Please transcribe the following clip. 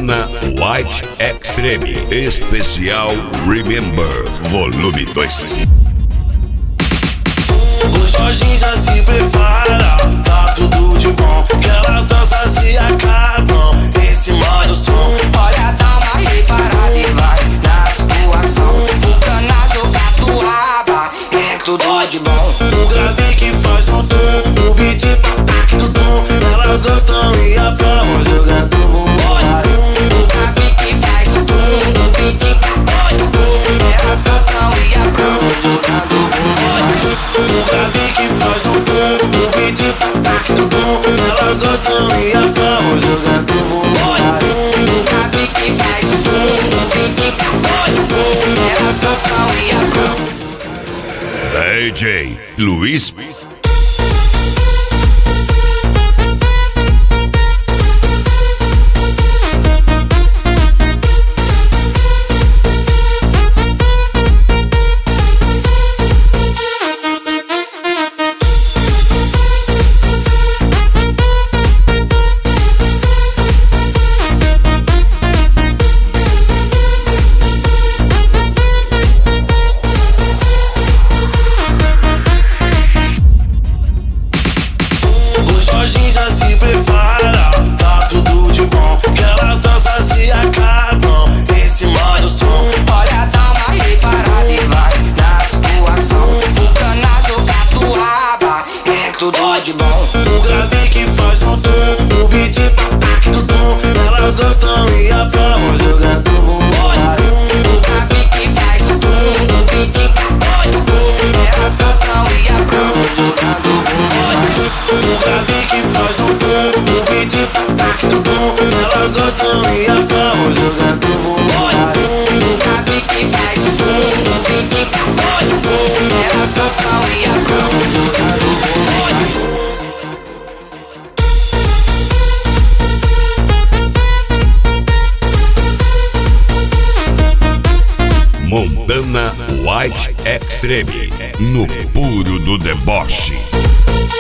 Montana White Extreme Especial Remember Volume 2. O Jorginho já se prepara, tá tudo de bom, que elas danças se acabam em cima do som. Olha, dá uma reparada e vai na situação. O canado catuaba, é tudo de bom. O grave que faz o tom, o beat tac do tom. Elas gostam e aplaudem jogando bumbum. O grave que faz o tom, o beat do tom. Elas gostam e aplaudem jogando bumbum. O grave que faz o tom, o beat tac do tom. Elas gostam e aplaudem jogando bumbum. O grave que faz o tom, o beat do tom. Elas gostam e aplaudem. DJ Luiz. Jorginho já se prepara, tá tudo de bom, que elas danças se acabam em cima do som. Olha, dá uma reparada e vai na situação. O canado catuaba, é tudo de bom. O grave que faz o tom, o beat tac do tom. Elas gostam e aplaudem jogando bumbum. O grave que faz o tom, o beat do tom. Elas gostam e aplaudem jogando bumbum. O grave que faz o tom, o beat tac do tom. Elas gostam e aplaudem jogando bumbum. O grave que faz o tom, o beat do tom. Elas gostam e aplaudem jogando bumbum. Montana White Extreme, no puro do deboche.